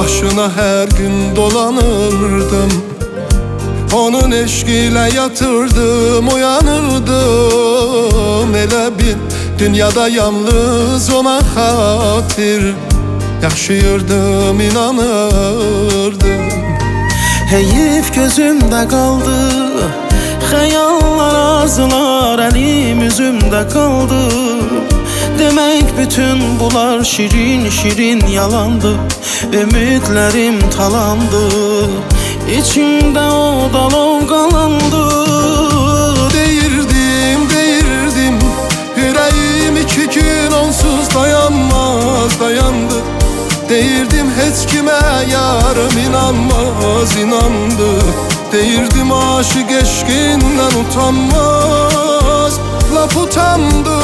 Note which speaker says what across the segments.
Speaker 1: başına her gün dolanırdım. Onun eşqiyle yatırdım, uyanırdım. Elə bil dünyada yalnız ona xatir yaşayırdım, inanırdım.
Speaker 2: Heyif gözümde kaldı, xəyallar, arzular əlim üzümdə kaldı. Demek bütün bunlar şirin şirin yalandı. Ümidlerim talandı, İçimde o dalov qalandı.
Speaker 1: Deyirdim, deyirdim, yüreğim 2 gün onsuz dayanmaz, dayandı. Deyirdim heç kimə yarım inanmaz, inandı. Deyirdim aşık eşqindən utanmaz, laf utandı.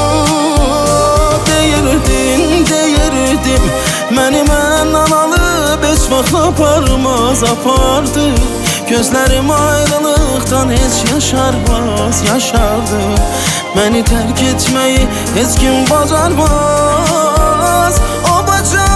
Speaker 2: Deyirdim, deyirdim, məni məndən alıb heç vaxt aparmaz, apardı. Gözlərim ayrılıqdan heç yaşarmaz, yaşardı. Məni tərk etməyi heç kim bacarmaz, o bacardı.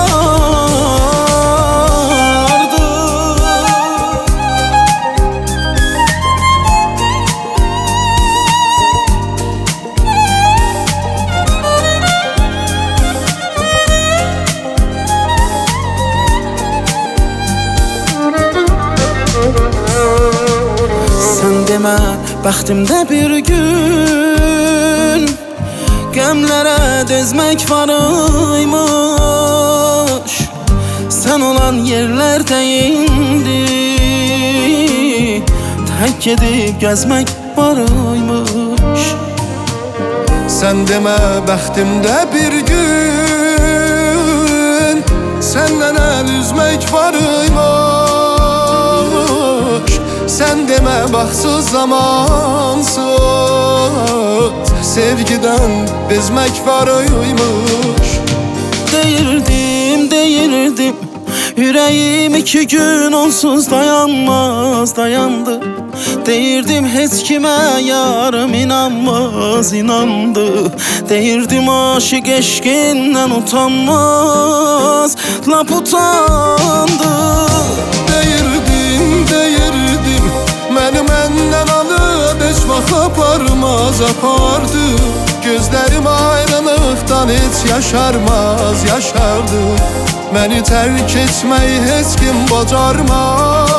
Speaker 2: Sən demə bəxtimdə bir gün qəmlərə dözmək varıymış. Sən olan yerlərdə indi tək edib gəzmək varıymış.
Speaker 1: Sən demə bəxtimdə bir gün səndən əl üzmək varıymış. Sən demə baxsız zamansız sevgiden bezmək varıymış.
Speaker 2: Deyirdim, deyirdim, yüreğim 2 gün onsuz dayanmaz, dayandı. Deyirdim heç kimə yarım inanmaz, inandı. Deyirdim aşık eşqindən utanmaz, lap utandı.
Speaker 1: Deyirdim, deyirdim, məni məndən alıb heç vaxt aparmaz, apardı. Gözlərim ayrılıqdan heç yaşarmaz, yaşardı. Məni tərk etməyi heç kim bacarmaz.